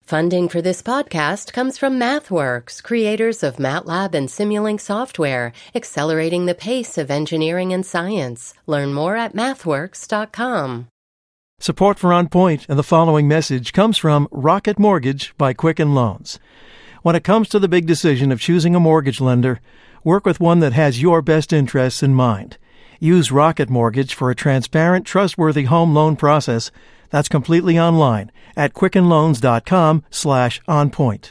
Funding for this podcast comes from MathWorks, creators of MATLAB and Simulink software, accelerating the pace of engineering and science. Learn more at mathworks.com. Support for On Point and the following message comes from Rocket Mortgage by Quicken Loans. When it comes to the big decision of choosing a mortgage lender, work with one that has your best interests in mind. Use Rocket Mortgage for a transparent, trustworthy home loan process that's completely online at quickenloans.com/onpoint.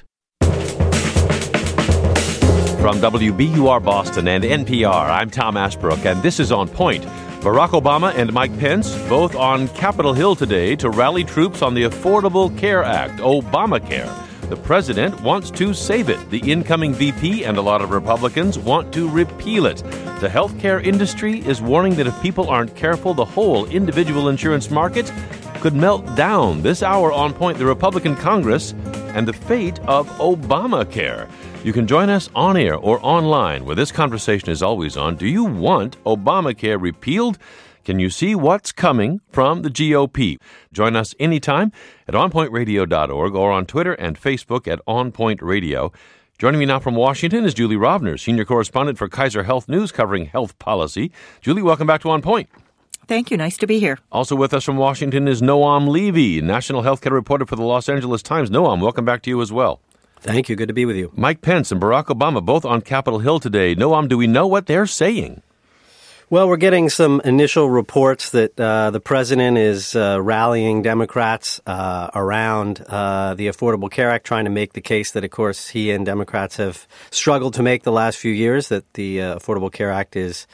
From WBUR Boston and NPR, I'm Tom Ashbrook, and this is On Point. Barack Obama and Mike Pence both on Capitol Hill today to rally troops on the Affordable Care Act, Obamacare. The president wants to save it. The incoming VP and a lot of Republicans want to repeal it. The healthcare industry is warning that if people aren't careful, the whole individual insurance market could melt down. This hour On Point, the Republican Congress and the fate of Obamacare. You can join us on air or online, where this conversation is always on. Do you want Obamacare repealed? Can you see what's coming from the GOP? Join us anytime at onpointradio.org or on Twitter and Facebook at onpointradio. Joining me now from Washington is Julie Rovner, senior correspondent for Kaiser Health News covering health policy. Julie, welcome back to On Point. Thank you. Nice to be here. Also with us from Washington is Noam Levy, national healthcare reporter for the Los Angeles Times. Noam, welcome back to you as well. Thank you. Good to be with you. Mike Pence and Barack Obama both on Capitol Hill today. Noam, do we know what they're saying? Well, we're getting some initial reports that the president is rallying Democrats around the Affordable Care Act, trying to make the case that, of course, he and Democrats have struggled to make the last few years, that the Affordable Care Act is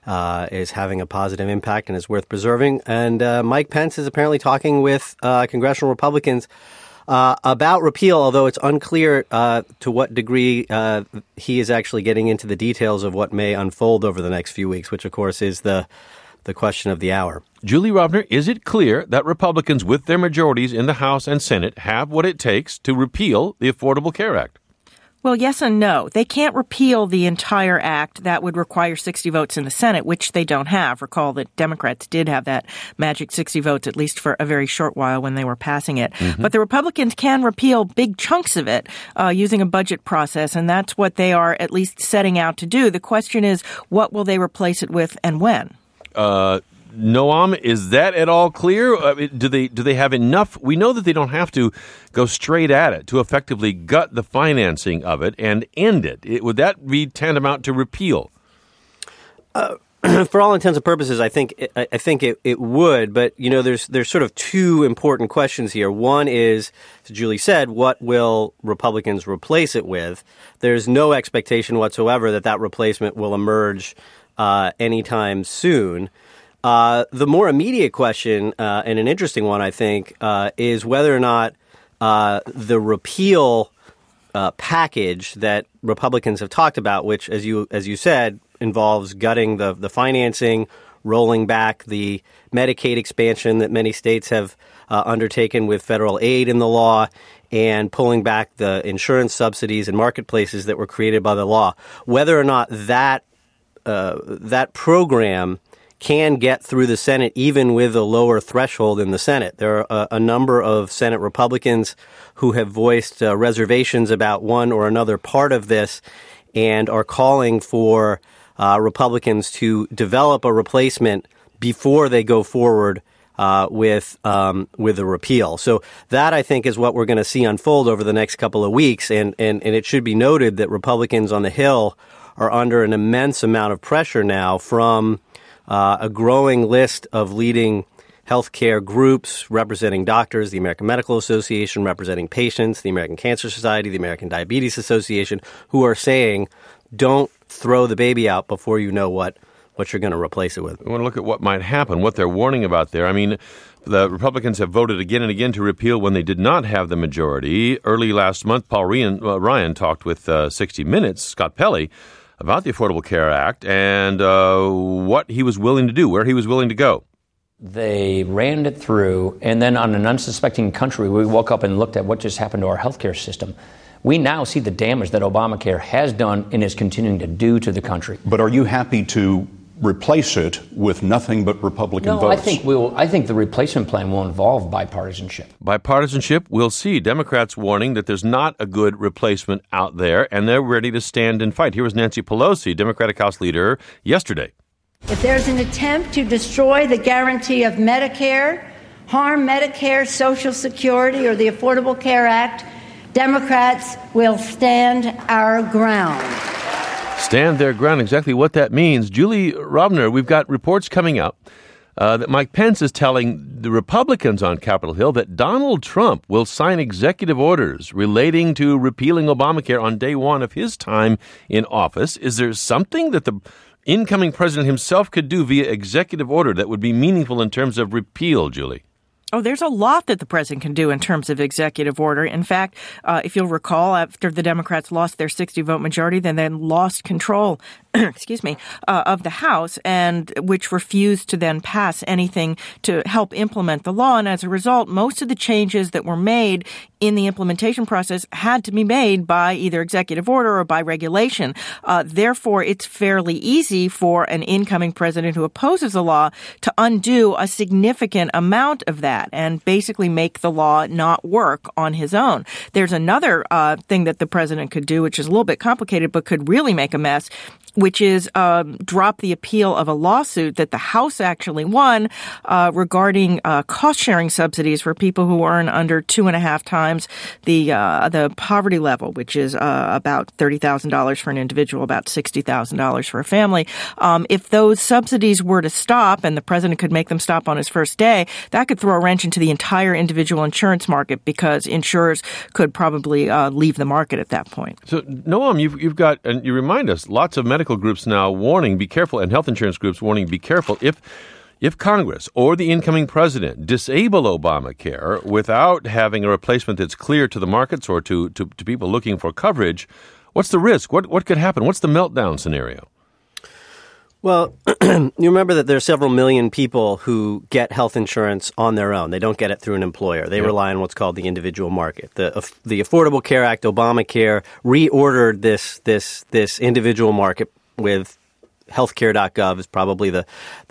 having a positive impact and is worth preserving. And Mike Pence is apparently talking with congressional Republicans about repeal, although it's unclear to what degree he is actually getting into the details of what may unfold over the next few weeks, which, of course, is the question of the hour. Julie Rovner, is it clear that Republicans with their majorities in the House and Senate have what it takes to repeal the Affordable Care Act? Well, yes and no. They can't repeal the entire act. That would require 60 votes in the Senate, which they don't have. Recall that Democrats did have that magic 60 votes, at least for a very short while when they were passing it. Mm-hmm. But the Republicans can repeal big chunks of it using a budget process, and that's what they are at least setting out to do. The question is, what will they replace it with and when? Noam, is that at all clear? Do they have enough? We know that they don't have to go straight at it to effectively gut the financing of it and end it. Would that be tantamount to repeal? For all intents and purposes, I think it would. But there's sort of two important questions here. One is, as Julie said, what will Republicans replace it with? There's no expectation whatsoever that replacement will emerge anytime soon. The more immediate question, and an interesting one, I think, is whether or not the repeal package that Republicans have talked about, which, as you said, involves gutting the financing, rolling back the Medicaid expansion that many states have undertaken with federal aid in the law, and pulling back the insurance subsidies and marketplaces that were created by the law. Whether or not that program can get through the Senate even with a lower threshold in the Senate. There are a number of Senate Republicans who have voiced reservations about one or another part of this and are calling for Republicans to develop a replacement before they go forward with a repeal. So that, I think, is what we're going to see unfold over the next couple of weeks. And it should be noted that Republicans on the Hill are under an immense amount of pressure now from a growing list of leading healthcare groups representing doctors, the American Medical Association representing patients, the American Cancer Society, the American Diabetes Association, who are saying, don't throw the baby out before you know what you're going to replace it with. I want to look at what might happen, what they're warning about there. I mean, the Republicans have voted again and again to repeal when they did not have the majority. Early last month, Paul Ryan talked with 60 Minutes, Scott Pelley, about the Affordable Care Act and what he was willing to do, where he was willing to go. They ran it through, and then on an unsuspecting country, we woke up and looked at what just happened to our healthcare system. We now see the damage that Obamacare has done and is continuing to do to the country. But are you happy to replace it with nothing but Republican votes? I think the replacement plan will involve bipartisanship. Bipartisanship, we'll see. Democrats warning that there's not a good replacement out there, and they're ready to stand and fight. Here was Nancy Pelosi, Democratic House leader, yesterday. If there's an attempt to destroy the guarantee of Medicare, harm Medicare, Social Security, or the Affordable Care Act, Democrats will stand our ground. Stand their ground, exactly what that means. Julie Rovner, we've got reports coming up that Mike Pence is telling the Republicans on Capitol Hill that Donald Trump will sign executive orders relating to repealing Obamacare on day one of his time in office. Is there something that the incoming president himself could do via executive order that would be meaningful in terms of repeal, Julie? Oh, there's a lot that the president can do in terms of executive order. In fact, if you'll recall, after the Democrats lost their 60-vote majority, they then lost control, of the House, and which refused to then pass anything to help implement the law. And as a result, most of the changes that were made in the implementation process had to be made by either executive order or by regulation. Therefore, it's fairly easy for an incoming president who opposes the law to undo a significant amount of that and basically make the law not work on his own. There's another thing that the president could do, which is a little bit complicated, but could really make a mess, which is drop the appeal of a lawsuit that the House actually won regarding cost-sharing subsidies for people who earn under 2.5 times the poverty level, which is about $30,000 for an individual, about $60,000 for a family. If those subsidies were to stop, and the president could make them stop on his first day, that could throw a wrench into the entire individual insurance market because insurers could probably leave the market at that point. So, Noam, you've got, and you remind us, lots of medical groups now warning, be careful, and health insurance groups warning, be careful. If Congress or the incoming president disable Obamacare without having a replacement that's clear to the markets or to people looking for coverage, what's the risk? What could happen? What's the meltdown scenario? Well, you remember that there are several million people who get health insurance on their own. They don't get it through an employer. They rely on what's called the individual market. The Affordable Care Act, Obamacare, reordered this individual market with healthcare.gov is probably the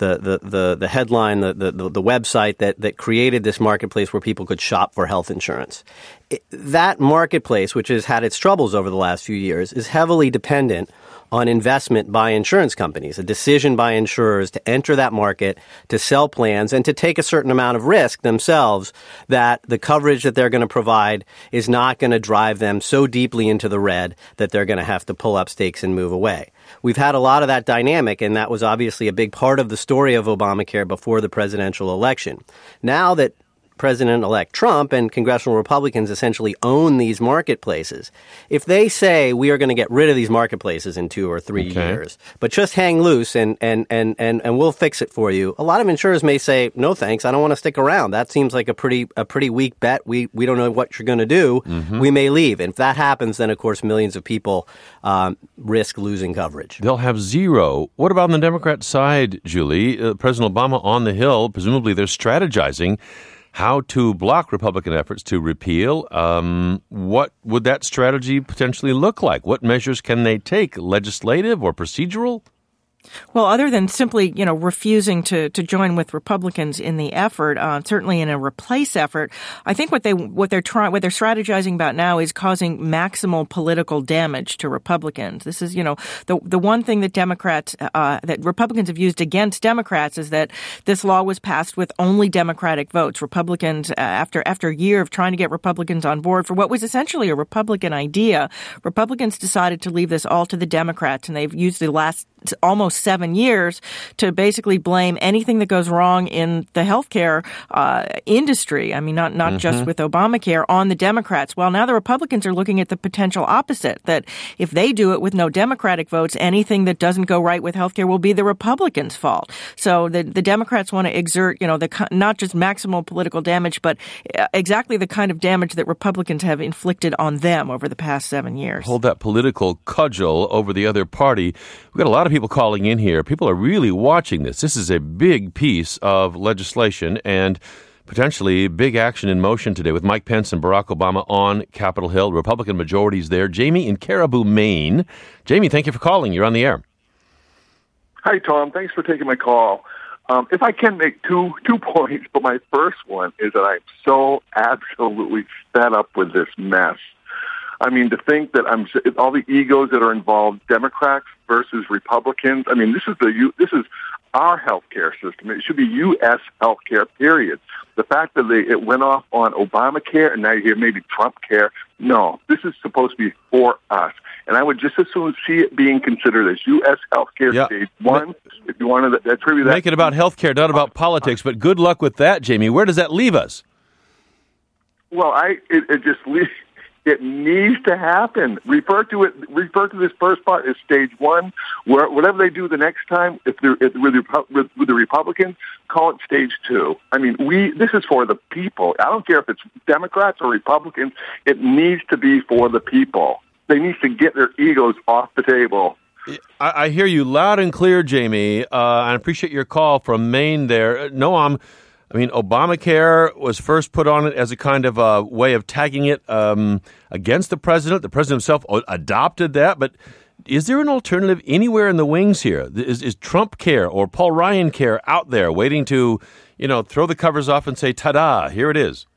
headline, the website that created this marketplace where people could shop for health insurance. That marketplace, which has had its troubles over the last few years, is heavily dependent on investment by insurance companies, a decision by insurers to enter that market, to sell plans, and to take a certain amount of risk themselves that the coverage that they're going to provide is not going to drive them so deeply into the red that they're going to have to pull up stakes and move away. We've had a lot of that dynamic, and that was obviously a big part of the story of Obamacare before the presidential election. Now that President-elect Trump and congressional Republicans essentially own these marketplaces, if they say we are going to get rid of these marketplaces in 2 or 3 years, but just hang loose and we'll fix it for you, a lot of insurers may say, no thanks, I don't want to stick around. That seems like a pretty weak bet. We don't know what you're going to do. Mm-hmm. We may leave. And if that happens, then of course millions of people risk losing coverage. They'll have zero. What about on the Democrat side, Julie? President Obama on the Hill, presumably they're strategizing how to block Republican efforts to repeal. What would that strategy potentially look like? What measures can they take, legislative or procedural? Well, other than simply, refusing to join with Republicans in the effort, certainly in a replace effort, I think what they're strategizing about now is causing maximal political damage to Republicans. This is, the one thing that that Republicans have used against Democrats is that this law was passed with only Democratic votes. Republicans, after a year of trying to get Republicans on board for what was essentially a Republican idea, Republicans decided to leave this all to the Democrats, and they've used the last almost 7 years to basically blame anything that goes wrong in the healthcare industry. I mean, not just with Obamacare, on the Democrats. Well, now the Republicans are looking at the potential opposite, that if they do it with no Democratic votes, anything that doesn't go right with healthcare will be the Republicans' fault. So the Democrats want to exert, not just maximal political damage, but exactly the kind of damage that Republicans have inflicted on them over the past 7 years. Hold that political cudgel over the other party. We've got a lot of people calling in here. People are really watching this. This is a big piece of legislation and potentially big action in motion today with Mike Pence and Barack Obama on Capitol Hill. Republican majorities there. Jamie in Caribou, Maine. Jamie, thank you for calling. You're on the air. Hi, Tom. Thanks for taking my call. If I can make two points, but my first one is that I'm so absolutely fed up with this mess. I mean, to think that all the egos that are involved, Democrats versus Republicans. I mean, this is our healthcare system. It should be U.S. healthcare, period. The fact that it went off on Obamacare and now you hear maybe Trump care. No, this is supposed to be for us. And I would just as soon see it being considered as U.S. healthcare stage one. If you wanted to attribute that, make it about healthcare, not about politics. But good luck with that, Jamie. Where does that leave us? Well, it just leaves. It needs to happen. Refer to this first part as stage one. Where whatever they do the next time, with the Republicans, call it stage two. I mean, this is for the people. I don't care if it's Democrats or Republicans. It needs to be for the people. They need to get their egos off the table. I hear you loud and clear, Jamie. I appreciate your call from Maine there. Noam, I mean, Obamacare was first put on it as a kind of a way of tagging it against the president. The president himself adopted that. But is there an alternative anywhere in the wings here? Is Trump care or Paul Ryan care out there waiting to, throw the covers off and say, ta-da, here it is?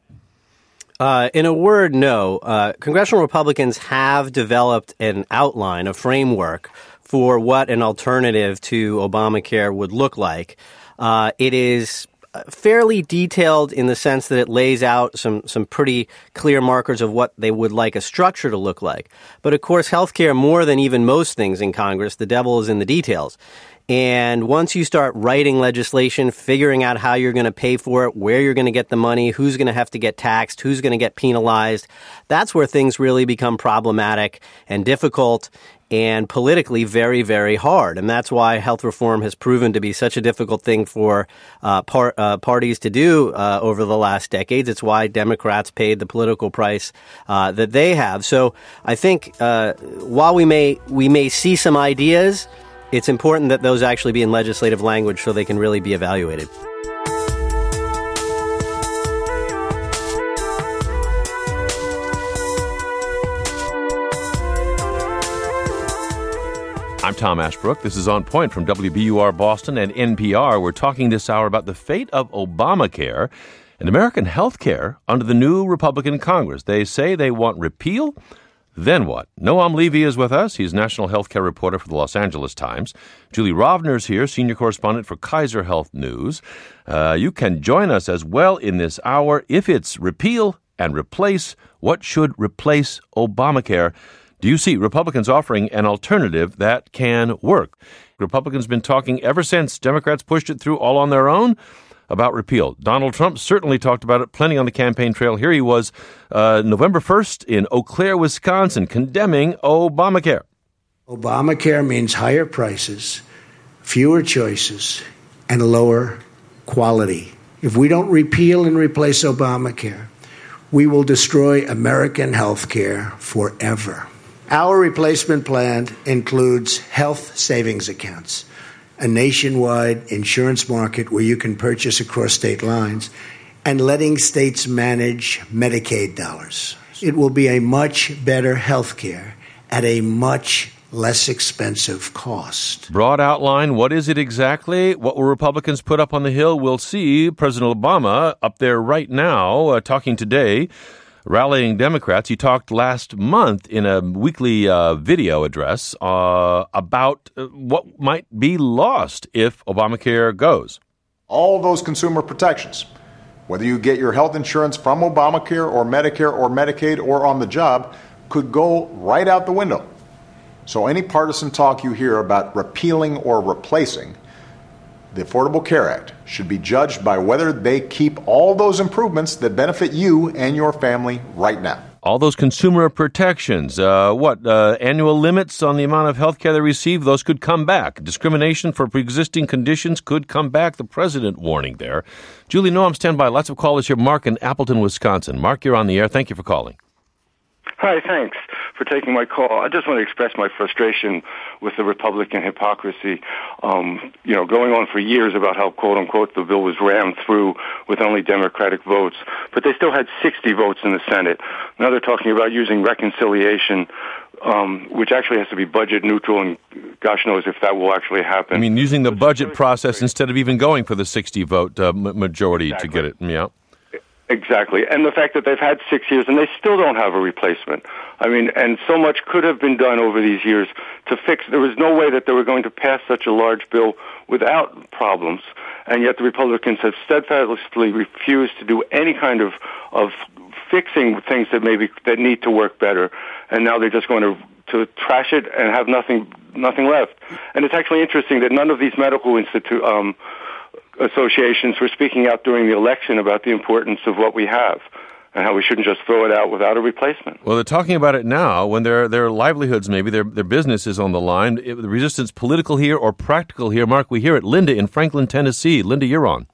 In a word, no. Congressional Republicans have developed an outline, a framework for what an alternative to Obamacare would look like. It is fairly detailed in the sense that it lays out some pretty clear markers of what they would like a structure to look like. But of course, healthcare, more than even most things in Congress, the devil is in the details. And once you start writing legislation, figuring out how you're going to pay for it, where you're going to get the money, who's going to have to get taxed, who's going to get penalized, that's where things really become problematic and difficult and politically very, very hard. And that's why health reform has proven to be such a difficult thing for parties to do over the last decades. It's why Democrats paid the political price that they have. So I think while we may see some ideas, it's important that those actually be in legislative language so they can really be evaluated. I'm Tom Ashbrook. This is On Point from WBUR Boston and NPR. We're talking this hour about the fate of Obamacare and American health care under the new Republican Congress. They say they want repeal. Then what? Noam Levy is with us. He's national healthcare reporter for the Los Angeles Times. Julie Rovner's here, senior correspondent for Kaiser Health News. You can join us as well in this hour. If it's repeal and replace, what should replace Obamacare? Do you see Republicans offering an alternative that can work? Republicans have been talking ever since Democrats pushed it through all on their own about repeal. Donald Trump certainly talked about it plenty on the campaign trail. Here he was November 1st in Eau Claire, Wisconsin, condemning Obamacare. Obamacare means higher prices, fewer choices, and lower quality. If we don't repeal and replace Obamacare, we will destroy American health care forever. Our replacement plan includes health savings accounts, a nationwide insurance market where you can purchase across state lines, and letting states manage Medicaid dollars. It will be a much better health care at a much less expensive cost. Broad outline, what is it exactly? What will Republicans put up on the Hill? We'll see. President Obama up there right now, talking today, rallying Democrats. He talked last month in a weekly video address about what might be lost if Obamacare goes. All those consumer protections, whether you get your health insurance from Obamacare or Medicare or Medicaid or on the job, could go right out the window. So any partisan talk you hear about repealing or replacing the Affordable Care Act should be judged by whether they keep all those improvements that benefit you and your family right now. All those consumer protections, annual limits on the amount of health care they receive, those could come back. Discrimination for pre-existing conditions could come back. The president warning there. Julie, Noam, stand by. Lots of callers here. Mark in Appleton, Wisconsin. Mark, you're on the air. Thank you for calling. Hi, thanks. for taking my call. I just want to express my frustration with the Republican hypocrisy, going on for years about how, quote unquote, the bill was rammed through with only Democratic votes, but they still had 60 votes in the Senate. Now they're talking about using reconciliation, which actually has to be budget neutral, and gosh knows if that will actually happen. I mean, using the budget process instead of even going for the 60-vote majority to get it. Yeah. Exactly. And the fact that they've had 6 years and they still don't have a replacement. I mean, and so much could have been done over these years to fix. There was no way that they were going to pass such a large bill without problems. And yet the Republicans have steadfastly refused to do any kind of fixing things that need to work better. And now they're just going to trash it and have nothing left. And it's actually interesting that none of these medical associations were speaking out during the election about the importance of what we have and how we shouldn't just throw it out without a replacement. Well, they're talking about it now when their livelihoods, maybe their business is on the line. The resistance political here or practical here? Mark, we hear it. Linda in Franklin, Tennessee. Linda, you're on.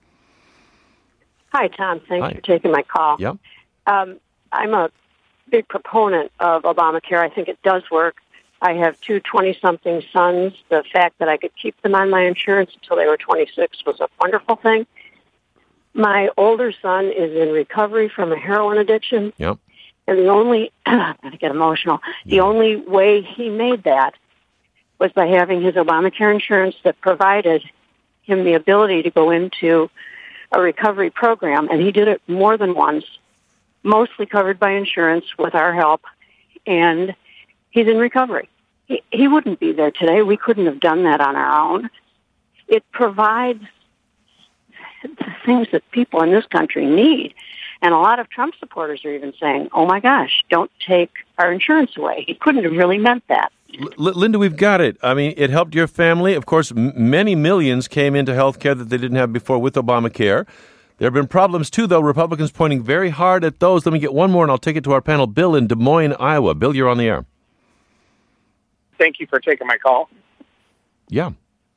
Hi, Tom. Thanks for taking my call. Yeah. I'm a big proponent of Obamacare. I think it does work. I have two 20-something sons. The fact that I could keep them on my insurance until they were 26 was a wonderful thing. My older son is in recovery from a heroin addiction. Yep. And the only, I'm going to get emotional, the only way he made that was by having his Obamacare insurance that provided him the ability to go into a recovery program. And he did it more than once, mostly covered by insurance with our help. And he's in recovery. He wouldn't be there today. We couldn't have done that on our own. It provides the things that people in this country need. And a lot of Trump supporters are even saying, oh, my gosh, don't take our insurance away. He couldn't have really meant that. Linda, we've got it. I mean, it helped your family. Of course, many millions came into health care that they didn't have before with Obamacare. There have been problems, too, though. Republicans pointing very hard at those. Let me get one more, and I'll take it to our panel. Bill in Des Moines, Iowa. Bill, you're on the air. Thank you for taking my call. Yeah.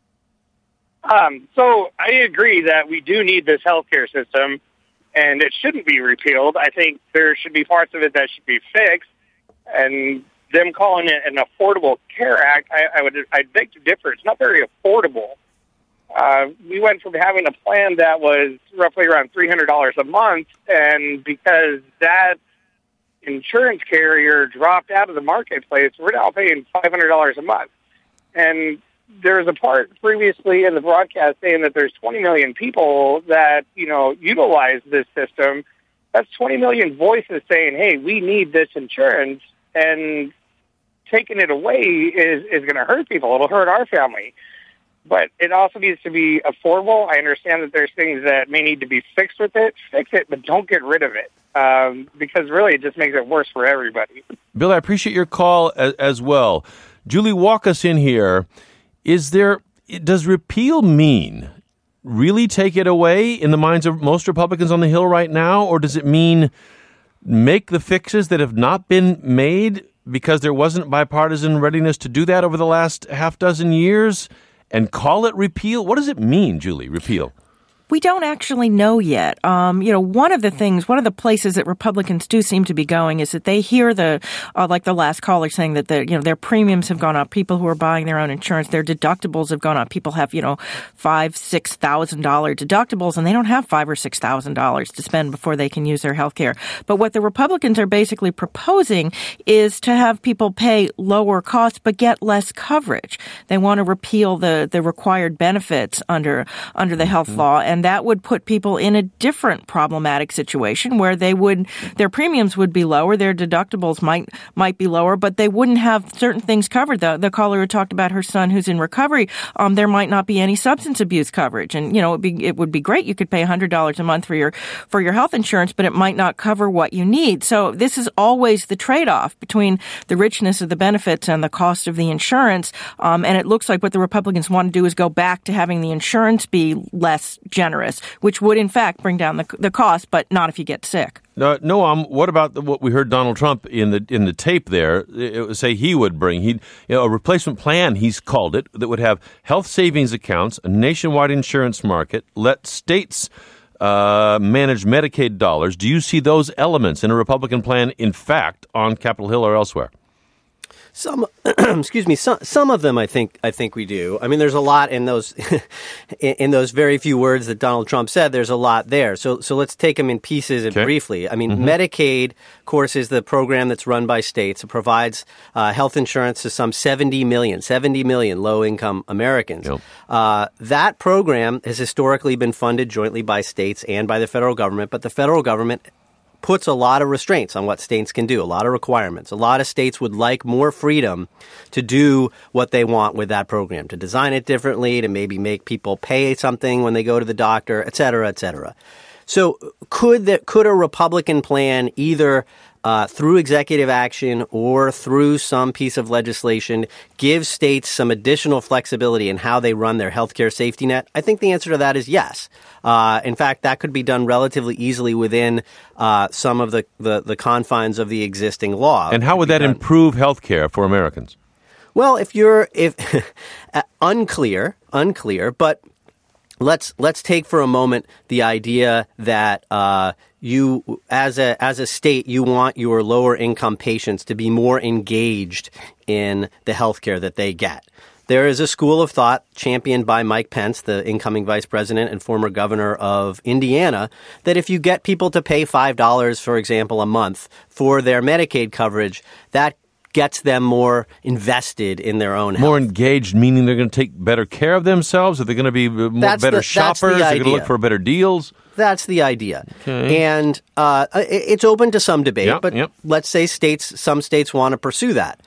So I agree that we do need this healthcare system, and it shouldn't be repealed. I think there should be parts of it that should be fixed, and them calling it an Affordable Care Act, I'd beg to differ. It's not very affordable. We went from having a plan that was roughly around $300 a month, and because that insurance carrier dropped out of the marketplace, we're now paying $500 a month. And there's a part previously in the broadcast saying that there's 20 million people that, utilize this system. That's 20 million voices saying, hey, we need this insurance, and taking it away is going to hurt people. It'll hurt our family. But it also needs to be affordable. I understand that there's things that may need to be fixed with it. Fix it, but don't get rid of it. Because really it just makes it worse for everybody. Bill, I appreciate your call as well. Julie, walk us in here. Does repeal mean really take it away in the minds of most Republicans on the Hill right now, or does it mean make the fixes that have not been made because there wasn't bipartisan readiness to do that over the last half dozen years and call it repeal? What does it mean, Julie, repeal? We don't actually know yet. One of the places that Republicans do seem to be going is that they hear like the last caller saying that their premiums have gone up. People who are buying their own insurance, their deductibles have gone up. People have, $5,000-$6,000 deductibles, and they don't have $5,000 or $6,000 to spend before they can use their health care. But what the Republicans are basically proposing is to have people pay lower costs but get less coverage. They want to repeal the required benefits under the health law, and that would put people in a different problematic situation where their premiums would be lower, their deductibles might be lower, but they wouldn't have certain things covered. The caller who talked about her son who's in recovery, there might not be any substance abuse coverage, and it would be great. You could pay $100 a month for your health insurance, but it might not cover what you need. So this is always the trade-off between the richness of the benefits and the cost of the insurance. And it looks like what the Republicans want to do is go back to having the insurance be less generous, which would, in fact, bring down the cost, but not if you get sick. Noam, what about what we heard Donald Trump in the tape there say he would bring? A replacement plan, he's called it, that would have health savings accounts, a nationwide insurance market, let states manage Medicaid dollars. Do you see those elements in a Republican plan, in fact, on Capitol Hill or elsewhere? Excuse me. Some of them, I think we do. I mean, there's a lot in those in those very few words that Donald Trump said. There's a lot there. So let's take them in pieces and briefly. I mean, Medicaid, of course, is the program that's run by states. It provides health insurance to some 70 million low-income Americans. Yep. That program has historically been funded jointly by states and by the federal government, but the federal government puts a lot of restraints on what states can do, a lot of requirements. A lot of states would like more freedom to do what they want with that program, to design it differently, to maybe make people pay something when they go to the doctor, et cetera, et cetera. So could a Republican plan either through executive action or through some piece of legislation give states some additional flexibility in how they run their healthcare safety net? I think the answer to that is yes. In fact, that could be done relatively easily within some of the confines of the existing law. And how would that improve healthcare for Americans? Well, if unclear, but let's take for a moment the idea that you, as a state, you want your lower income patients to be more engaged in the healthcare that they get. There is a school of thought championed by Mike Pence, the incoming vice president and former governor of Indiana, that if you get people to pay $5, for example, a month for their Medicaid coverage, that gets them more invested in their own health. More engaged, meaning they're going to take better care of themselves? Are they going to be better shoppers? They're going to look for better deals? That's the idea. Okay. And it's open to some debate, let's say some states want to pursue that.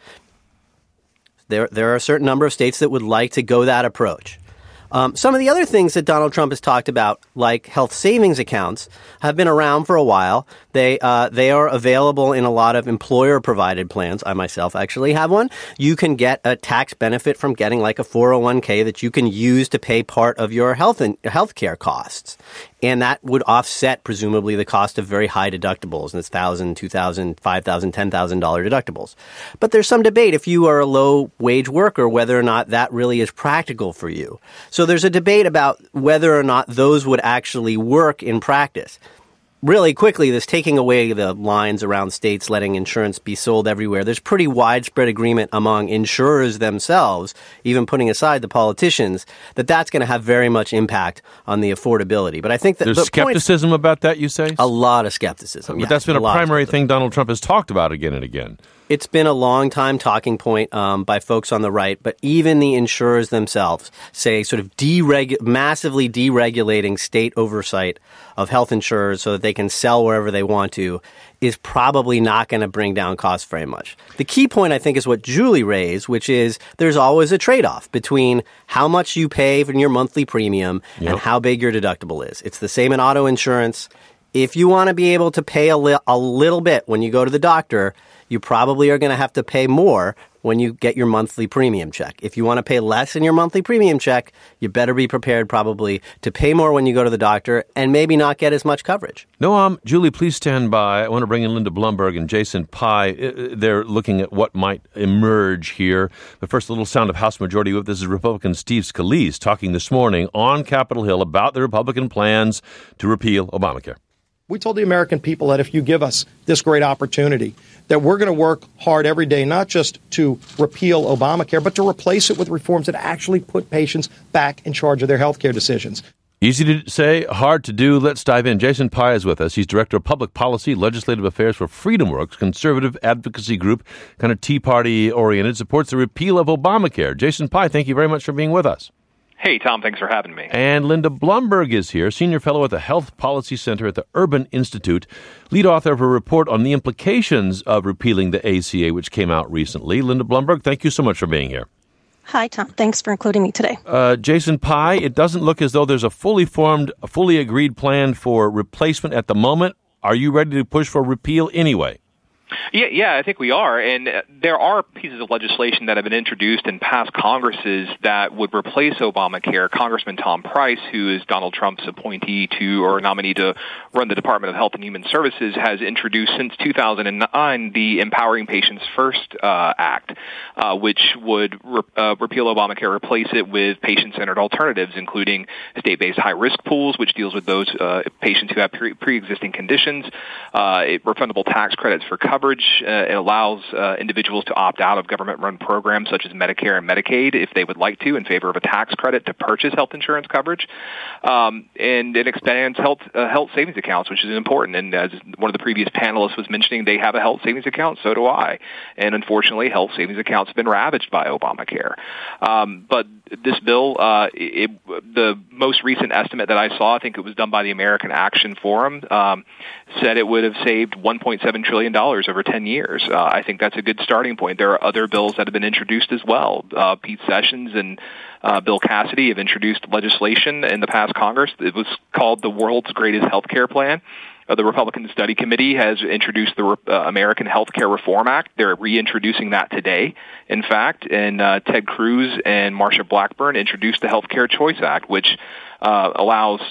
There are a certain number of states that would like to go that approach. Some of the other things that Donald Trump has talked about, like health savings accounts, have been around for a while. They are available in a lot of employer-provided plans. I myself actually have one. You can get a tax benefit from getting like a 401k that you can use to pay part of your healthcare costs. And that would offset, presumably, the cost of very high deductibles. And it's $1,000, $2,000, $5,000, $10,000 deductibles. But there's some debate if you are a low-wage worker, whether or not that really is practical for you. So there's a debate about whether or not those would actually work in practice. Really quickly, this taking away the lines around states letting insurance be sold everywhere, there's pretty widespread agreement among insurers themselves, even putting aside the politicians, that that's going to have very much impact on the affordability. But I think that there's skepticism about that, you say? A lot of skepticism. But that's been a primary thing Donald Trump has talked about again and again. It's been a long time talking point by folks on the right, but even the insurers themselves say sort of massively deregulating state oversight of health insurers so that they can sell wherever they want to is probably not going to bring down costs very much. The key point, I think, is what Julie raised, which is there's always a trade-off between how much you pay for your monthly premium and how big your deductible is. It's the same in auto insurance. If you want to be able to pay a little bit when you go to the doctor, you probably are going to have to pay more when you get your monthly premium check. If you want to pay less in your monthly premium check, you better be prepared probably to pay more when you go to the doctor and maybe not get as much coverage. No, Julie, please stand by. I want to bring in Linda Blumberg and Jason Pai. They're looking at what might emerge here. But first, a little sound of House Majority Whip. This is Republican Steve Scalise talking this morning on Capitol Hill about the Republican plans to repeal Obamacare. We told the American people that if you give us this great opportunity, that we're going to work hard every day, not just to repeal Obamacare, but to replace it with reforms that actually put patients back in charge of their health care decisions. Easy to say, hard to do. Let's dive in. Jason Pai is with us. He's Director of Public Policy, Legislative Affairs for FreedomWorks, conservative advocacy group, kind of Tea Party-oriented, supports the repeal of Obamacare. Jason Pai, thank you very much for being with us. Hey, Tom, thanks for having me. And Linda Blumberg is here, Senior Fellow at the Health Policy Center at the Urban Institute, lead author of a report on the implications of repealing the ACA, which came out recently. Linda Blumberg, thank you so much for being here. Hi, Tom. Thanks for including me today. Jason Pai, it doesn't look as though there's a fully formed, fully agreed plan for replacement at the moment. Are you ready to push for repeal anyway? Yeah, I think we are. And there are pieces of legislation that have been introduced in past Congresses that would replace Obamacare. Congressman Tom Price, who is Donald Trump's appointee to or nominee to run the Department of Health and Human Services, has introduced since 2009 the Empowering Patients First Act, which would repeal Obamacare, replace it with patient-centered alternatives, including state-based high-risk pools, which deals with those patients who have pre-existing conditions, refundable tax credits for coverage, coverage. It allows individuals to opt out of government-run programs such as Medicare and Medicaid if they would like to, in favor of a tax credit to purchase health insurance coverage. And it expands health savings accounts, which is important. And as one of the previous panelists was mentioning, they have a health savings account. So do I. And unfortunately, health savings accounts have been ravaged by Obamacare. But this bill, the most recent estimate that I saw, I think it was done by the American Action Forum, said it would have saved $1.7 trillion over 10 years. I think that's a good starting point. There are other bills that have been introduced as well. Pete Sessions and Bill Cassidy have introduced legislation in the past Congress. It was called the World's Greatest Healthcare Plan. The Republican Study Committee has introduced the American Healthcare Reform Act. They're reintroducing that today, in fact. And Ted Cruz and Marsha Blackburn introduced the Healthcare Choice Act, which allows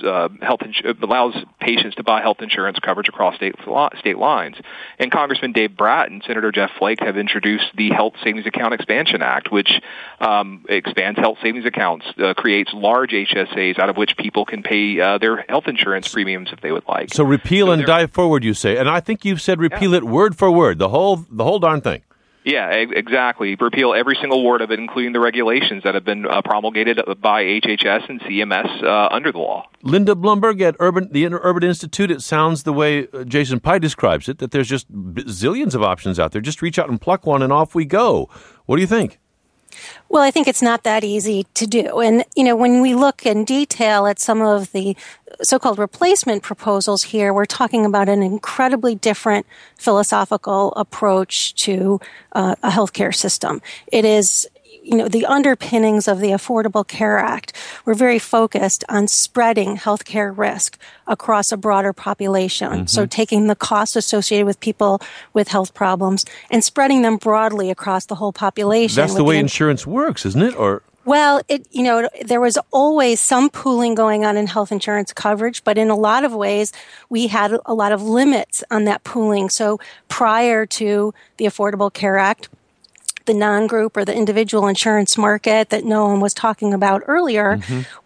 patients to buy health insurance coverage across state lines. And Congressman Dave Brat and Senator Jeff Flake have introduced the Health Savings Account Expansion Act, which expands health savings accounts, creates large HSAs out of which people can pay their health insurance premiums if they would like. So repeal and dive forward, you say. And I think you've said repeal it word for word, the whole darn thing. Yeah, exactly. Repeal every single word of it, including the regulations that have been promulgated by HHS and CMS under the law. Linda Blumberg at the Urban Institute, it sounds the way Jason Pye describes it, that there's just zillions of options out there. Just reach out and pluck one and off we go. What do you think? Well, I think it's not that easy to do. And, when we look in detail at some of the so-called replacement proposals here, we're talking about an incredibly different philosophical approach to a healthcare system. It is, the underpinnings of the Affordable Care Act were very focused on spreading healthcare risk across a broader population. Mm-hmm. So taking the costs associated with people with health problems and spreading them broadly across the whole population. That's the way insurance works, isn't it? Well, there was always some pooling going on in health insurance coverage, but in a lot of ways, we had a lot of limits on that pooling. So prior to the Affordable Care Act, the non-group or the individual insurance market that Noam was talking about earlier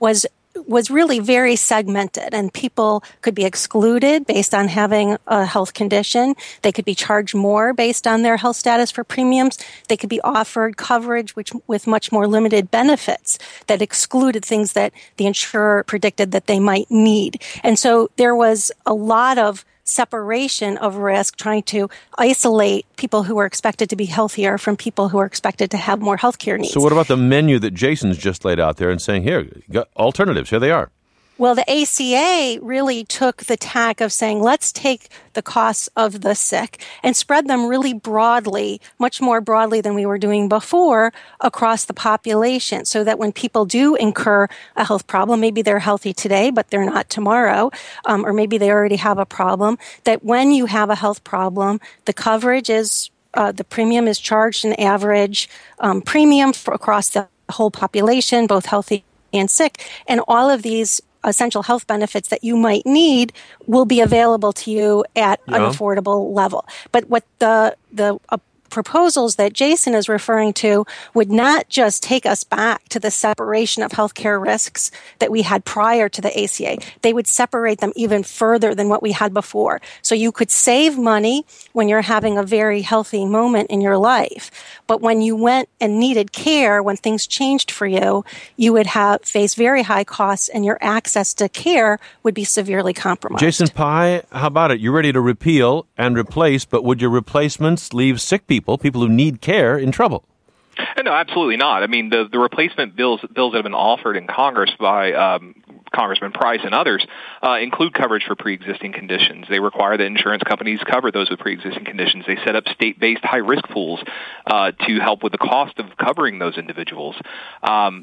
was really very segmented, and people could be excluded based on having a health condition. They could be charged more based on their health status for premiums. They could be offered coverage with much more limited benefits that excluded things that the insurer predicted that they might need. And so there was a lot of separation of risk, trying to isolate people who are expected to be healthier from people who are expected to have more healthcare needs. So what about the menu that Jason's just laid out there and saying, here, you got alternatives, here they are? Well, the ACA really took the tack of saying, let's take the costs of the sick and spread them really broadly, much more broadly than we were doing before, across the population, so that when people do incur a health problem, maybe they're healthy today, but they're not tomorrow, or maybe they already have a problem, that when you have a health problem, the coverage is, the premium is charged an average premium across the whole population, both healthy and sick, and all of these essential health benefits that you might need will be available to you at an affordable level. But what the proposals that Jason is referring to would not just take us back to the separation of healthcare risks that we had prior to the ACA. They would separate them even further than what we had before. So you could save money when you're having a very healthy moment in your life. But when you went and needed care, when things changed for you, you would face very high costs and your access to care would be severely compromised. Jason Pye, how about it? You're ready to repeal and replace, but would your replacements leave sick people who need care, in trouble? No, absolutely not. I mean, the replacement bills that have been offered in Congress by Congressman Price and others include coverage for pre-existing conditions. They require that insurance companies cover those with pre-existing conditions. They set up state-based high-risk pools to help with the cost of covering those individuals. I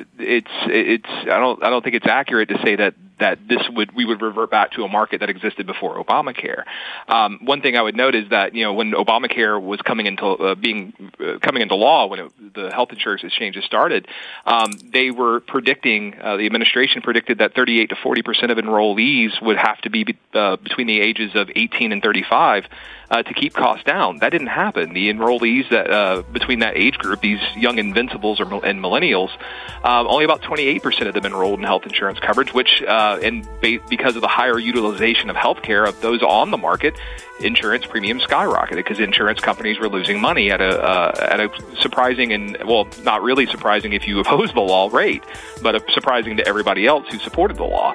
don't think it's accurate to say that we would revert back to a market that existed before Obamacare. One thing I would note is that when Obamacare was coming into law, when the health insurance exchanges started, they were predicting, the administration predicted that 38 to 40% of enrollees would have to be between the ages of 18 and 35 to keep costs down. That didn't happen. The enrollees that between that age group, these young invincibles and millennials, only about 28% of them enrolled in health insurance coverage, which because of the higher utilization of health care of those on the market, insurance premiums skyrocketed because insurance companies were losing money at a surprising and, well, not really surprising if you oppose the law rate, but surprising to everybody else who supported the law.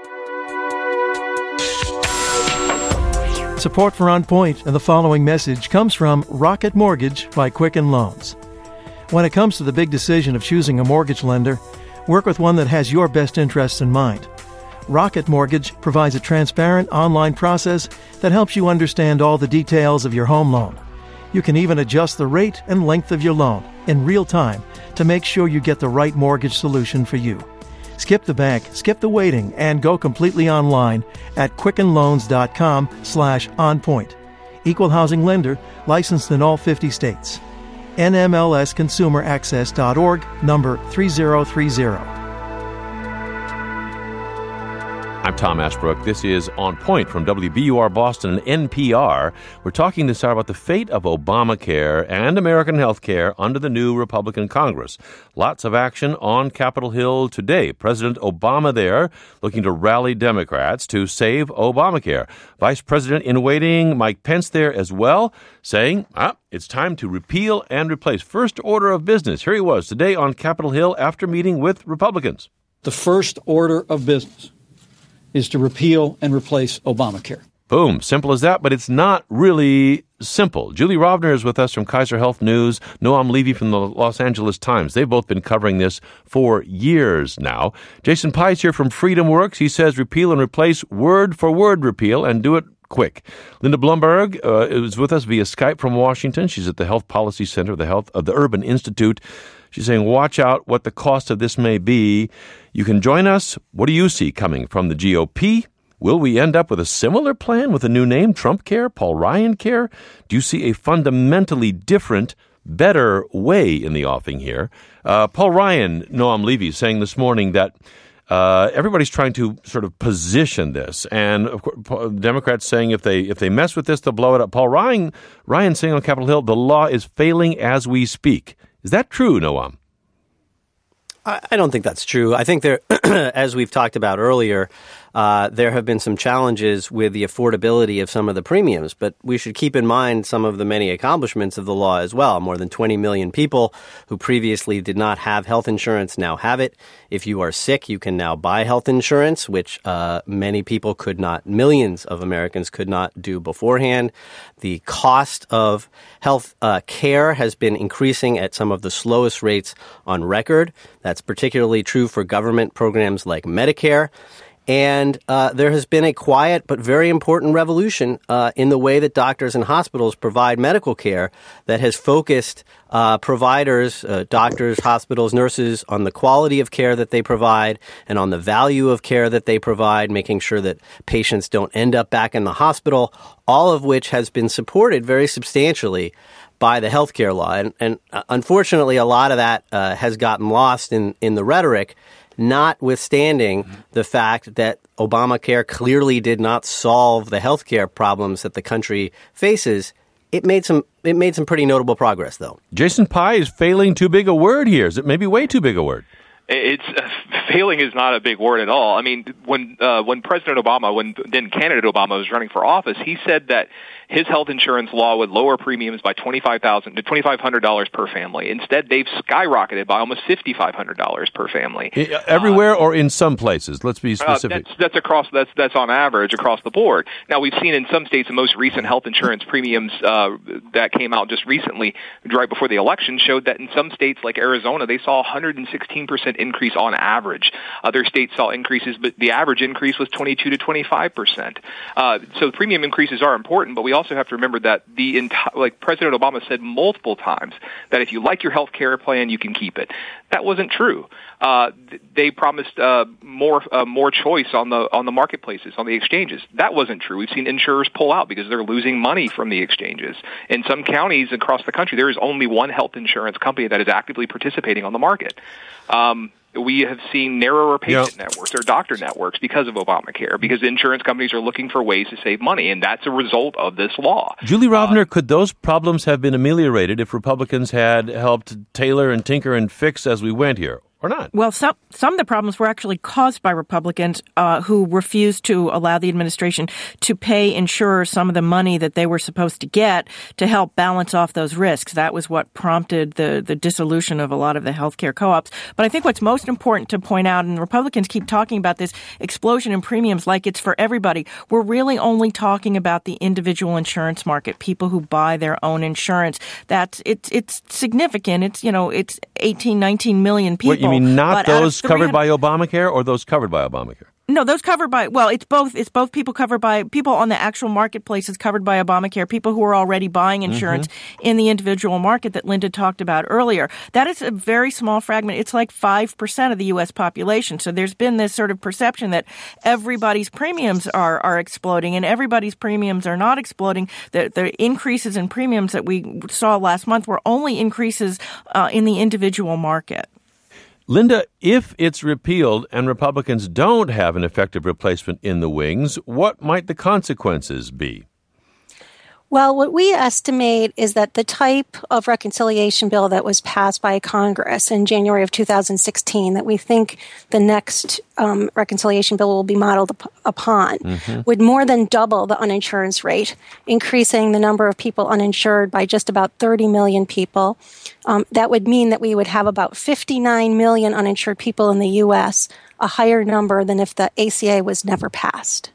Support for On Point and the following message comes from Rocket Mortgage by Quicken Loans. When it comes to the big decision of choosing a mortgage lender, work with one that has your best interests in mind. Rocket Mortgage provides a transparent online process that helps you understand all the details of your home loan. You can even adjust the rate and length of your loan in real time to make sure you get the right mortgage solution for you. Skip the bank, skip the waiting, and go completely online at quickenloans.com/onpoint. Equal housing lender, licensed in all 50 states. NMLSconsumeraccess.org, number 3030. I'm Tom Ashbrook. This is On Point from WBUR Boston and NPR. We're talking this hour about the fate of Obamacare and American health care under the new Republican Congress. Lots of action on Capitol Hill today. President Obama there looking to rally Democrats to save Obamacare. Vice President in waiting Mike Pence there as well, saying, it's time to repeal and replace. First order of business. Here he was today on Capitol Hill after meeting with Republicans. The first order of business is to repeal and replace Obamacare. Boom. Simple as that, but it's not really simple. Julie Rovner is with us from Kaiser Health News, Noam Levy from the Los Angeles Times. They've both been covering this for years now. Jason Pye here from Freedom Works. He says repeal and replace, word for word repeal, and do it quick. Linda Blumberg is with us via Skype from Washington. She's at the Health Policy Center of the Urban Institute. She's saying, watch out what the cost of this may be. You can join us. What do you see coming from the GOP? Will we end up with a similar plan with a new name, Trump Care, Paul Ryan Care? Do you see a fundamentally different, better way in the offing here? Paul Ryan, Noam Levy, is saying this morning that everybody's trying to sort of position this, and of course, Democrats saying if they mess with this, they'll blow it up. Paul Ryan saying on Capitol Hill, the law is failing as we speak. Is that true, Noam? I don't think that's true. I think there, as we've talked about earlier, there have been some challenges with the affordability of some of the premiums, but we should keep in mind some of the many accomplishments of the law as well. More than 20 million people who previously did not have health insurance now have it. If you are sick, you can now buy health insurance, which many people could not, millions of Americans could not do beforehand. The cost of health care has been increasing at some of the slowest rates on record. That's particularly true for government programs like Medicare. And there has been a quiet but very important revolution in the way that doctors and hospitals provide medical care that has focused providers, doctors, hospitals, nurses on the quality of care that they provide and on the value of care that they provide, making sure that patients don't end up back in the hospital, all of which has been supported very substantially by the healthcare law. And unfortunately, a lot of that has gotten lost in the rhetoric, notwithstanding the fact that Obamacare clearly did not solve the healthcare problems that the country faces. It made some pretty notable progress, though. Jason Pye is failing too big a word here. Is it maybe way too big a word? It's failing is not a big word at all. I mean, when President Obama, when then candidate Obama was running for office, he said that his health insurance law would lower premiums by $2,500 to $2,500 per family. Instead, they've skyrocketed by almost $5,500 per family. Everywhere or in some places? Let's be specific. That's on average across the board. Now, we've seen in some states the most recent health insurance premiums that came out just recently, right before the election, showed that in some states like Arizona, they saw 116% increase on average. Other states saw increases, but the average increase was 22 to 25%. So premium increases are important, but we also have to remember that like President Obama said multiple times, that if you like your health care plan, you can keep it. That wasn't true. They promised more choice on the marketplaces, on the exchanges. That wasn't true. We've seen insurers pull out because they're losing money from the exchanges. In some counties across the country, there is only one health insurance company that is actively participating on the market. we have seen narrower patient networks or doctor networks because of Obamacare, because insurance companies are looking for ways to save money, and that's a result of this law. Julie Rovner, could those problems have been ameliorated if Republicans had helped tailor and tinker and fix as we went here? Or not? Well, some of the problems were actually caused by Republicans who refused to allow the administration to pay insurers some of the money that they were supposed to get to help balance off those risks. That was what prompted the dissolution of a lot of the healthcare co-ops. But I think what's most important to point out, and Republicans keep talking about this explosion in premiums like it's for everybody, we're really only talking about the individual insurance market, people who buy their own insurance. It's significant. It's 18, 19 million people. What, you mean not those covered by Obamacare or those covered by Obamacare? No, those covered by, it's both. It's both people covered by, people on the actual marketplaces covered by Obamacare, people who are already buying insurance in the individual market that Linda talked about earlier. That is a very small fragment. It's like 5% of the U.S. population. So there's been this sort of perception that everybody's premiums are exploding, and everybody's premiums are not exploding. The increases in premiums that we saw last month were only increases in the individual market. Linda, if it's repealed and Republicans don't have an effective replacement in the wings, what might the consequences be? Well, what we estimate is that the type of reconciliation bill that was passed by Congress in January of 2016, that we think the next reconciliation bill will be modeled upon, would more than double the uninsurance rate, increasing the number of people uninsured by just about 30 million people. That would mean that we would have about 59 million uninsured people in the U.S., a higher number than if the ACA was never passed.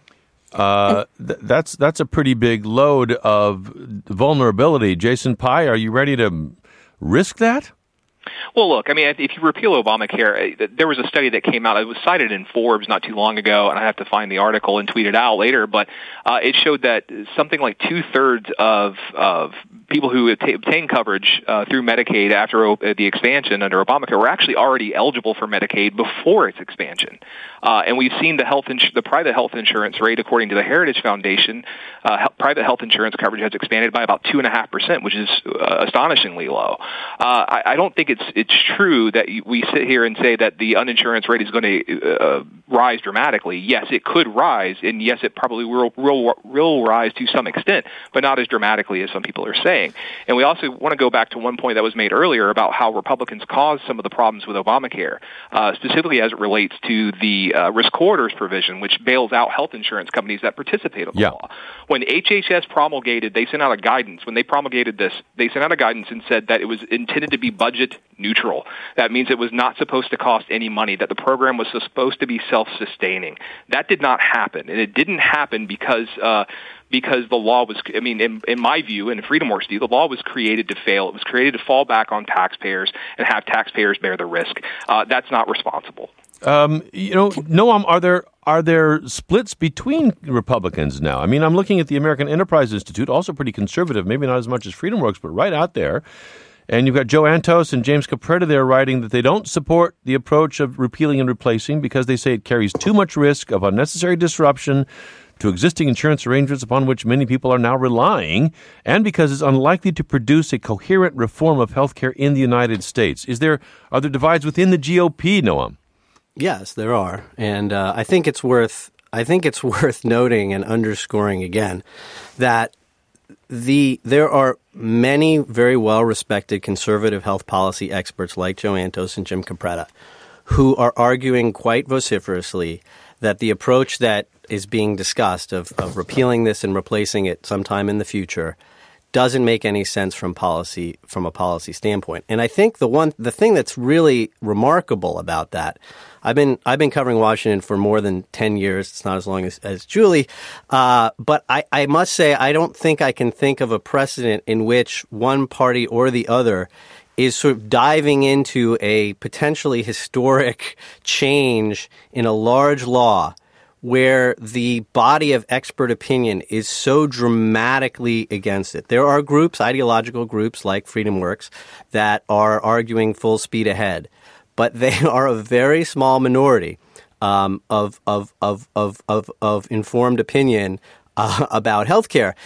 That's a pretty big load of vulnerability. Jason Pai, are you ready to risk that? Well, look, I mean, if you repeal Obamacare, there was a study that came out. It was cited in Forbes not too long ago, and I have to find the article and tweet it out later. But it showed that something like 2/3 of people who obtain coverage through Medicaid after the expansion under Obamacare were actually already eligible for Medicaid before its expansion. And we've seen the private health insurance rate, according to the Heritage Foundation, private health insurance coverage has expanded by about 2.5%, which is astonishingly low. I don't think it's true that we sit here and say that the uninsurance rate is going to rise dramatically. Yes, it could rise, and yes, it probably will rise to some extent, but not as dramatically as some people are saying. And we also want to go back to one point that was made earlier about how Republicans caused some of the problems with Obamacare, specifically as it relates to the risk corridors provision, which bails out health insurance companies that participate in the law. When HHS promulgated, they sent out a guidance. When they promulgated this, they sent out a guidance and said that it was intended to be budget neutral. That means it was not supposed to cost any money, that the program was supposed to be self-sustaining. That did not happen, and it didn't happen because the law was, I mean, in my view, and in FreedomWorks' view, the law was created to fail. It was created to fall back on taxpayers and have taxpayers bear the risk. That's not responsible. Noam, are there splits between Republicans now? I mean, I'm looking at the American Enterprise Institute, also pretty conservative, maybe not as much as FreedomWorks, but right out there. And you've got Joe Antos and James Capretta there writing that they don't support the approach of repealing and replacing because they say it carries too much risk of unnecessary disruption to existing insurance arrangements upon which many people are now relying, and because it's unlikely to produce a coherent reform of healthcare in the United States. Are there divides within the GOP, Noam? Yes, there are, and I think it's worth noting and underscoring again that there are many very well-respected conservative health policy experts like Joe Antos and Jim Capretta who are arguing quite vociferously that the approach that is being discussed of repealing this and replacing it sometime in the future doesn't make any sense from a policy standpoint. And I think the thing that's really remarkable about that, I've been covering Washington for more than 10 years. It's not as long as Julie. But I must say, I don't think I can think of a precedent in which one party or the other is sort of diving into a potentially historic change in a large law where the body of expert opinion is so dramatically against it. There are groups, ideological groups like FreedomWorks, that are arguing full speed ahead, but they are a very small minority of informed opinion about healthcare.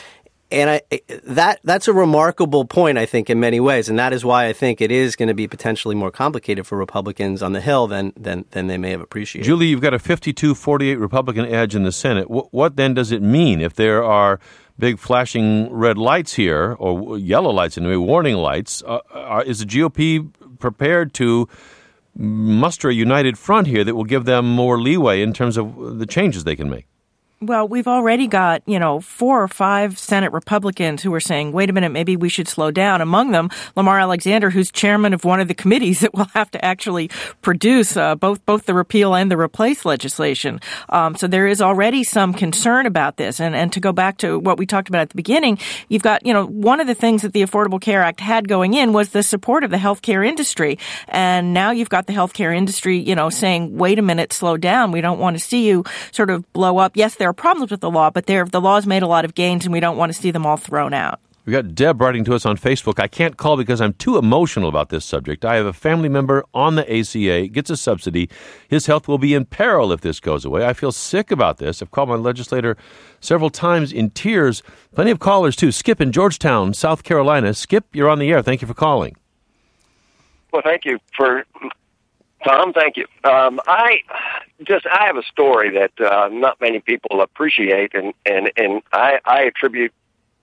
And that's a remarkable point, I think, in many ways, and that is why I think it is going to be potentially more complicated for Republicans on the Hill than they may have appreciated. Julie, you've got a 52-48 Republican edge in the Senate. What then does it mean if there are big flashing red lights here, or yellow lights anyway, warning lights? Is the GOP prepared to muster a united front here that will give them more leeway in terms of the changes they can make? Well, we've already got, 4 or 5 Senate Republicans who are saying, wait a minute, maybe we should slow down. Among them, Lamar Alexander, who's chairman of one of the committees that will have to actually produce both the repeal and the replace legislation. So there is already some concern about this. And to go back to what we talked about at the beginning, you've got, one of the things that the Affordable Care Act had going in was the support of the healthcare industry. And now you've got the healthcare industry, saying, wait a minute, slow down. We don't want to see you sort of blow up. Yes, there are problems with the law, but the law's made a lot of gains, and we don't want to see them all thrown out. We got Deb writing to us on Facebook. I can't call because I'm too emotional about this subject. I have a family member on the ACA, gets a subsidy. His health will be in peril if this goes away. I feel sick about this. I've called my legislator several times in tears. Plenty of callers, too. Skip in Georgetown, South Carolina. Skip, you're on the air. Thank you for calling. Well, thank you for... Tom, thank you. I have a story that not many people appreciate, and I attribute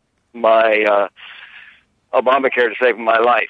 my Obamacare to saving my life.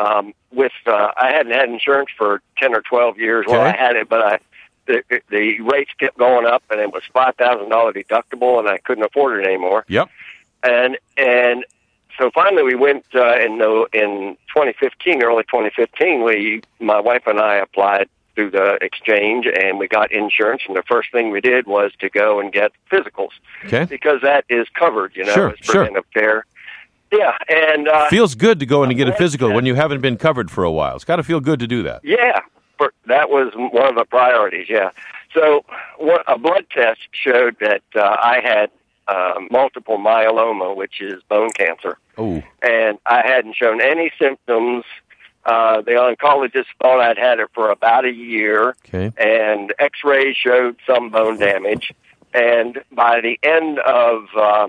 I hadn't had insurance for 10 or 12 years. Okay. Well, I had it, but the rates kept going up, and it was $5,000 deductible, and I couldn't afford it anymore. Yep. And so finally, we went in 2015, early 2015. My wife and I applied through the exchange, and we got insurance. And the first thing we did was to go and get physicals, because that is covered, as preventive care. Yeah, and feels good to go in and get a physical when you haven't been covered for a while. It's got to feel good to do that. Yeah, that was one of the priorities. Yeah, so a blood test showed that I had multiple myeloma, which is bone cancer. Oh. And I hadn't shown any symptoms. The oncologist thought I'd had it for about a year. Okay. And X-rays showed some bone damage. And by the end of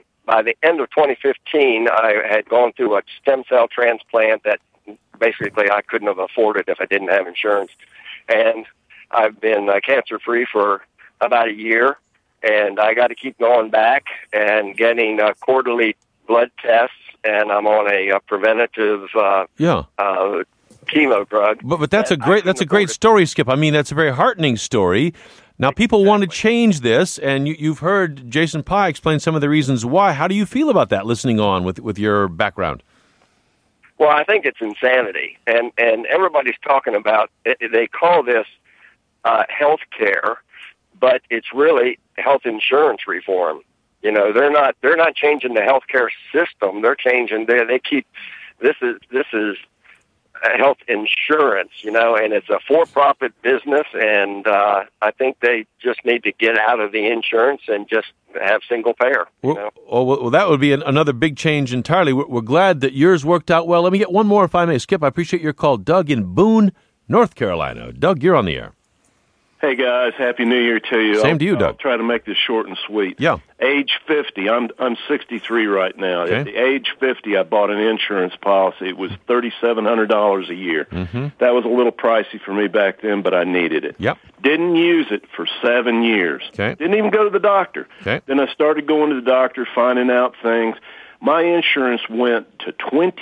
2015, I had gone through a stem cell transplant that basically I couldn't have afforded if I didn't have insurance. And I've been cancer-free for about a year. And I got to keep going back and getting quarterly blood tests, and I'm on a preventative chemo drug. But that's a great story, Skip. I mean, that's a very heartening story. Now, people want to change this, and you've heard Jason Pye explain some of the reasons why. How do you feel about that, listening on with your background? Well, I think it's insanity, and everybody's talking about it. They call this health care, but it's really health insurance reform. They're not changing the healthcare system. They're changing. They keep this is health insurance, and it's a for-profit business. And I think they just need to get out of the insurance and just have single payer. Well, that would be another big change entirely. We're glad that yours worked out well. Let me get one more, if I may. Skip, I appreciate your call. Doug in Boone, North Carolina. Doug, you're on the air. Hey, guys. Happy New Year to you. Same to you, Doug. I'll try to make this short and sweet. Yeah. Age 50. I'm 63 right now. Okay. At the age 50, I bought an insurance policy. It was $3,700 a year. Mm-hmm. That was a little pricey for me back then, but I needed it. Yep. Didn't use it for 7 years. Okay. Didn't even go to the doctor. Okay. Then I started going to the doctor, finding out things. My insurance went to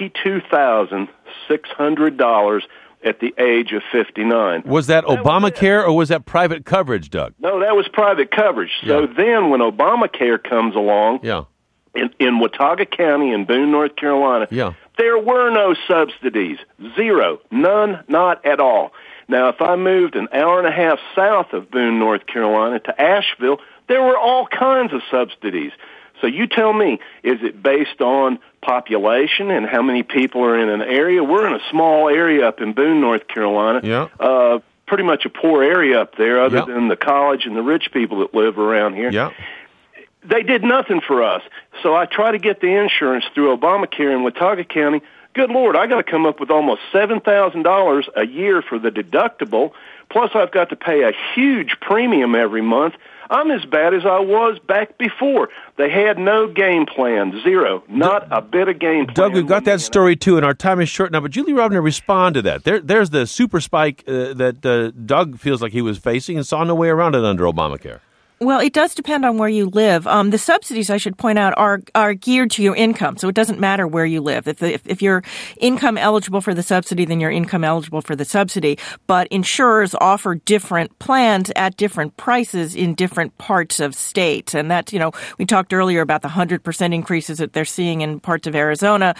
$22,600 at the age of 59. Was that Obamacare or was that private coverage, Doug? No, that was private coverage. So then when Obamacare comes along, in Watauga County in Boone, North Carolina, there were no subsidies. Zero. None, not at all. Now, if I moved an hour and a half south of Boone, North Carolina to Asheville, there were all kinds of subsidies. So you tell me, is it based on population and how many people are in an area? We're in a small area up in Boone, North Carolina. Yeah. Pretty much a poor area up there other than the college and the rich people that live around here. Yeah. They did nothing for us. So I try to get the insurance through Obamacare in Watauga County. Good Lord, I got to come up with almost $7,000 a year for the deductible. Plus I've got to pay a huge premium every month. I'm as bad as I was back before. They had no game plan, zero, not a bit of game plan. Doug, we've got that story too, and our time is short now, but Julie Rovner, respond to that. There's the super spike that Doug feels like he was facing and saw no way around it under Obamacare. Well, it does depend on where you live. The subsidies, I should point out, are geared to your income, so it doesn't matter where you live. If you're income eligible for the subsidy, then you're income eligible for the subsidy. But insurers offer different plans at different prices in different parts of states, and that's, we talked earlier about the 100% increases that they're seeing in parts of Arizona.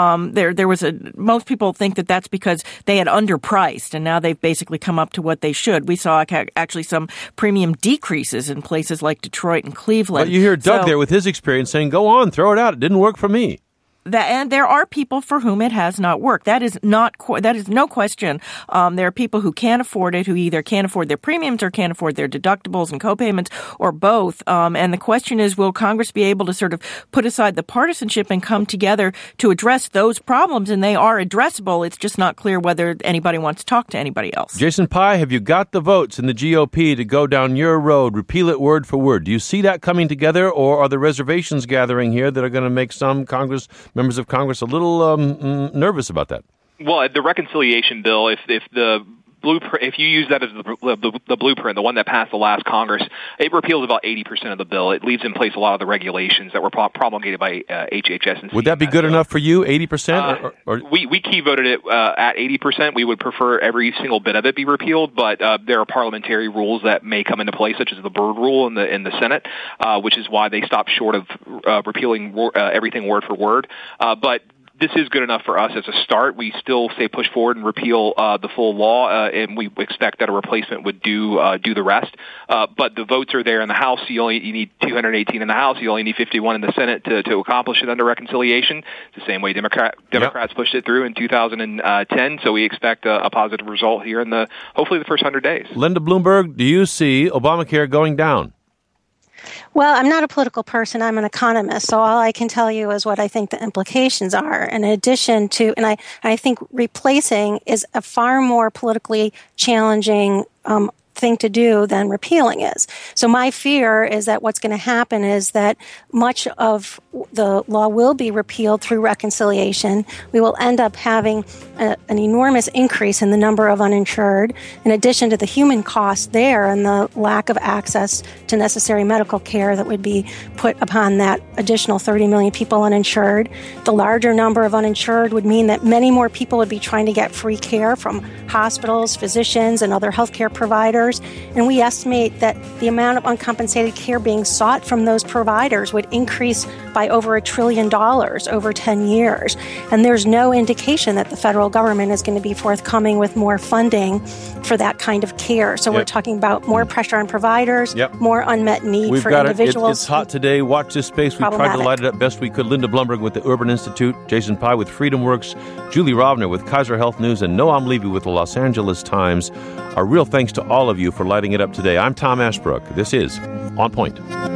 Most people think that that's because they had underpriced, and now they've basically come up to what they should. We saw actually some premium decreases in places like Detroit and Cleveland. But you hear Doug there with his experience saying, go on, throw it out. It didn't work for me. And there are people for whom it has not worked. That is no question. There are people who can't afford it, who either can't afford their premiums or can't afford their deductibles and copayments, or both. And the question is, will Congress be able to sort of put aside the partisanship and come together to address those problems? And they are addressable. It's just not clear whether anybody wants to talk to anybody else. Jason Pai, have you got the votes in the GOP to go down your road, repeal it word for word? Do you see that coming together, or are the reservations gathering here that are going to make some members of Congress a little nervous about that? Well, the reconciliation bill, if the blueprint, if you use that as the blueprint, the one that passed the last Congress, it repeals about 80% of the bill. It leaves in place a lot of the regulations that were promulgated by HHS and CMS. Would that be good enough for you, 80%? We key voted it at 80%. We would prefer every single bit of it be repealed, but there are parliamentary rules that may come into play, such as the Byrd rule in the Senate, which is why they stopped short of repealing everything word for word. But this is good enough for us as a start. We still say push forward and repeal the full law, and we expect that a replacement would do the rest. But the votes are there in the House. You need 218 in the House. You only need 51 in the Senate to accomplish it under reconciliation. It's the same way Democrats pushed it through in 2010. So we expect a positive result here in hopefully the first 100 days. Linda Bloomberg, do you see Obamacare going down? Well, I'm not a political person. I'm an economist. So all I can tell you is what I think the implications are. In addition to, and I think replacing is a far more politically challenging thing to do than repealing is. So my fear is that what's going to happen is that much of the law will be repealed through reconciliation. We will end up having an enormous increase in the number of uninsured, in addition to the human cost there and the lack of access to necessary medical care that would be put upon that additional 30 million people uninsured. The larger number of uninsured would mean that many more people would be trying to get free care from hospitals, physicians, and other healthcare providers. And we estimate that the amount of uncompensated care being sought from those providers would increase by over $1 trillion over 10 years. And there's no indication that the federal government is going to be forthcoming with more funding for that kind of care. So we're talking about more pressure on providers, more unmet need for individuals. It's hot today. Watch this space. We tried to light it up best we could. Linda Bloomberg with the Urban Institute, Jason Pai with FreedomWorks, Julie Rovner with Kaiser Health News, and Noam Levy with the Los Angeles Times. Our real thanks to all of you for lighting it up today. I'm Tom Ashbrook. This is On Point.